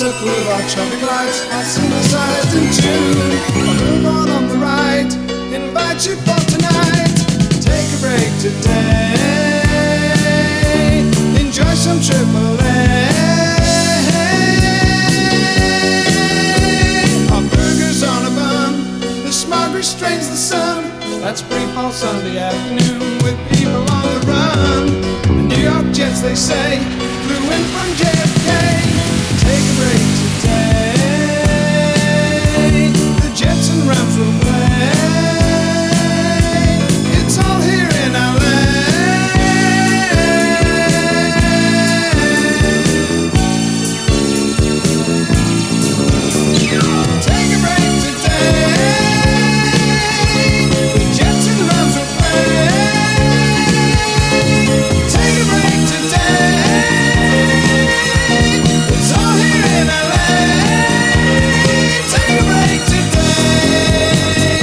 sunset boulevard, traffic lights are synthesized in tune. A billboard on the right invites you for tonight. Take a break today, enjoy some AAA. Our burgers on a bun, the smog restrains the sun. That's pre-fall Sunday afternoon with people on the run. The New York Jets, they say, flew in from JFK. Take a break today, the Jets and Rams will play. It's all here in LA. Take a break today, the Jets and Rams will play. Take a break today, it's all here in LA. Take a break today.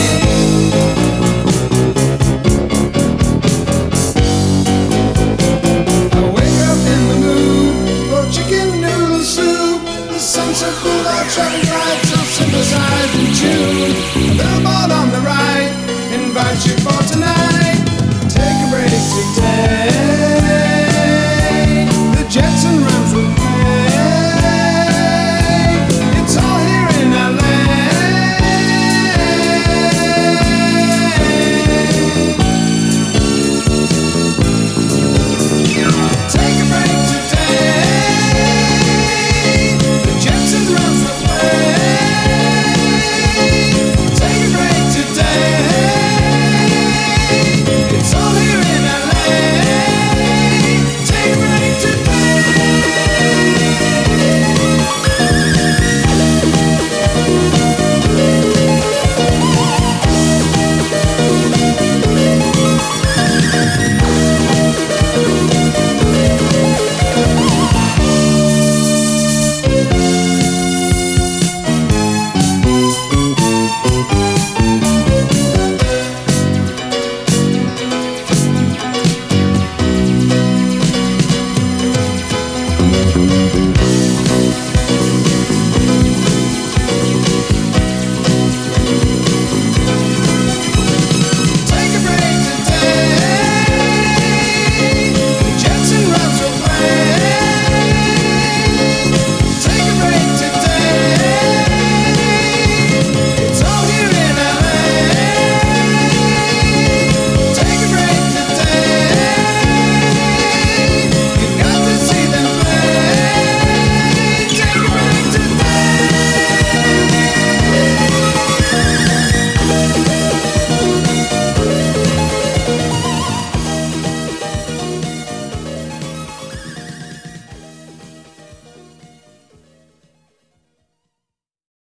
I wake up in the mood for chicken noodle soup. The sunset boulevard traffic lights are synthesized in tune. A billboard on the right invites you for tonight. Take a break today.